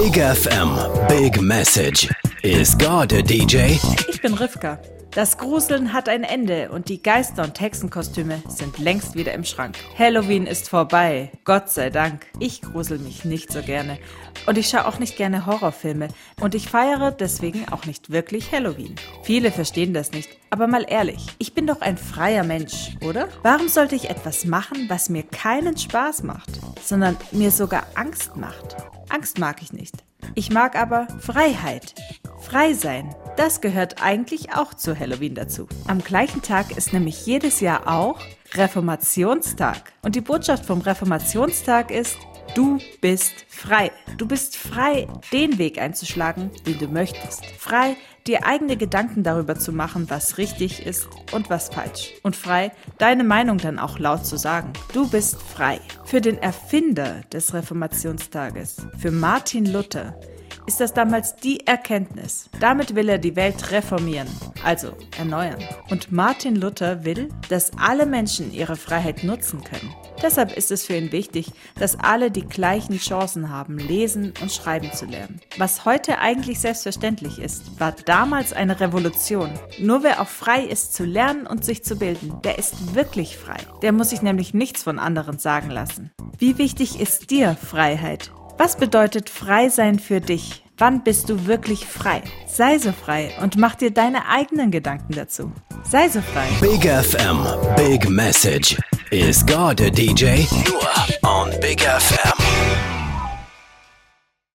Big FM, Big Message. Is God a DJ? Ich bin Rivka. Das Gruseln hat ein Ende und die Geister- und Hexenkostüme sind längst wieder im Schrank. Halloween ist vorbei, Gott sei Dank. Ich grusel mich nicht so gerne und ich schaue auch nicht gerne Horrorfilme und ich feiere deswegen auch nicht wirklich Halloween. Viele verstehen das nicht, aber mal ehrlich, ich bin doch ein freier Mensch, oder? Warum sollte ich etwas machen, was mir keinen Spaß macht, sondern mir sogar Angst macht? Angst mag ich nicht. Ich mag aber Freiheit. Frei sein, das gehört eigentlich auch zu Halloween dazu. Am gleichen Tag ist nämlich jedes Jahr auch Reformationstag. Und die Botschaft vom Reformationstag ist: Du bist frei. Du bist frei, den Weg einzuschlagen, den du möchtest. Frei, dir eigene Gedanken darüber zu machen, was richtig ist und was falsch. Und frei, deine Meinung dann auch laut zu sagen. Du bist frei. Für den Erfinder des Reformationstages, für Martin Luther, ist das damals die Erkenntnis. Damit will er die Welt reformieren, also erneuern. Und Martin Luther will, dass alle Menschen ihre Freiheit nutzen können. Deshalb ist es für ihn wichtig, dass alle die gleichen Chancen haben, lesen und schreiben zu lernen. Was heute eigentlich selbstverständlich ist, war damals eine Revolution. Nur wer auch frei ist zu lernen und sich zu bilden, der ist wirklich frei. Der muss sich nämlich nichts von anderen sagen lassen. Wie wichtig ist dir Freiheit? Was bedeutet frei sein für dich? Wann bist du wirklich frei? Sei so frei und mach dir deine eigenen Gedanken dazu. Sei so frei. Big FM, Big Message. Is God a DJ? Nur on Big FM.